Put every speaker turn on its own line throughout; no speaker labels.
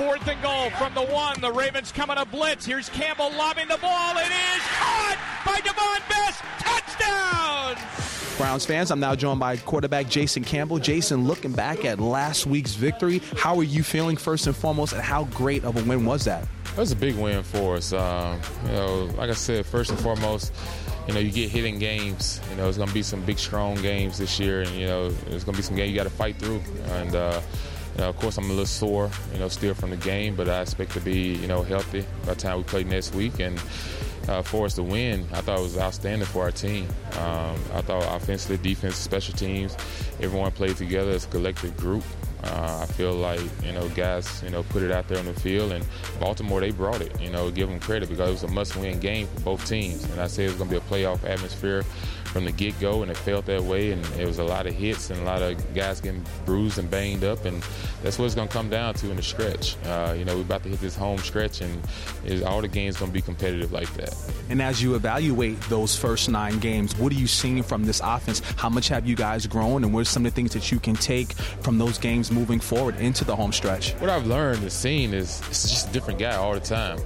4th and goal from the 1. The Ravens coming to blitz. Here's Campbell lobbing the ball. It is caught by Devon Best. Touchdown!
Browns fans, I'm now joined by quarterback Jason Campbell. Jason, looking back at last week's victory, how are you feeling first and foremost, and how great of a win was that?
It was a big win for us. Like I said, first and foremost, you get hit in games. It's going to be some big, strong games this year, and, there's going to be some games you got to fight through. And, of course, I'm a little sore, still from the game, but I expect to be, healthy by the time we play next week. And for us to win, I thought it was outstanding for our team. I thought offensively, defense, special teams, everyone played together as a collective group. I feel like, guys, put it out there on the field, and Baltimore, they brought it, give them credit because it was a must-win game for both teams. And I said it was going to be a playoff atmosphere from the get-go, and it felt that way, and it was a lot of hits and a lot of guys getting bruised and banged up, and that's what it's going to come down to in the stretch. We're about to hit this home stretch, and all the games going to be competitive like that.
And as you evaluate those first 9 games, what are you seeing from this offense? How much have you guys grown, and what are some of the things that you can take from those games moving forward into the home stretch?
What I've learned and seen is it's just a different guy all the time.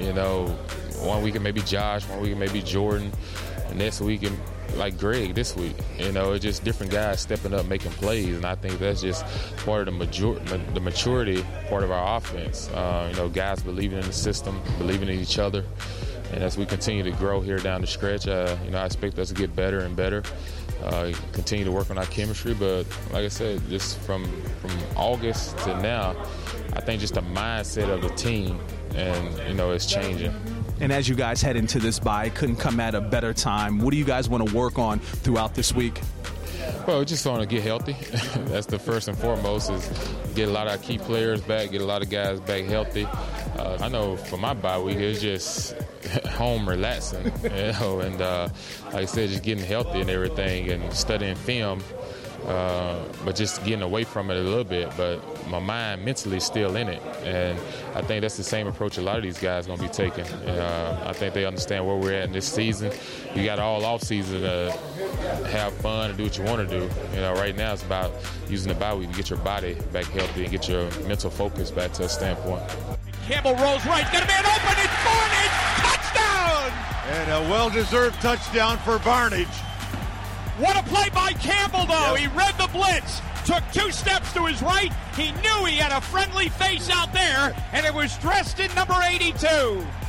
1 week it may be Josh, 1 week it may be Jordan, and next week it like Greg this week. It's just different guys stepping up, making plays, and I think that's just part of the maturity part of our offense. Guys believing in the system, believing in each other, and as we continue to grow here down the stretch, I expect us to get better and better. Continue to work on our chemistry, but like I said, just from August to now, I think just the mindset of the team, and it's changing.
And as you guys head into this bye, couldn't come at a better time. What do you guys want to work on throughout this week?
Well, we just want to get healthy. That's the first and foremost, is get a lot of our key players back, get a lot of guys back healthy. I know for my bye week, it's just home relaxing, and like I said, just getting healthy and everything, and studying film, but just getting away from it a little bit. But my mind mentally is still in it, and I think that's the same approach a lot of these guys are going to be taking. I think they understand where we're at in this season. You got all off season to have fun and do what you want to do. Right now it's about using the bye week to get your body back healthy and get your mental focus back to a standpoint.
Campbell rolls right, got a man open, it's Barnidge, touchdown!
And a well-deserved touchdown for Barnidge.
What a play by Campbell, though. Yep. He read the blitz, took 2 steps to his right. He knew he had a friendly face out there, and it was dressed in number 82.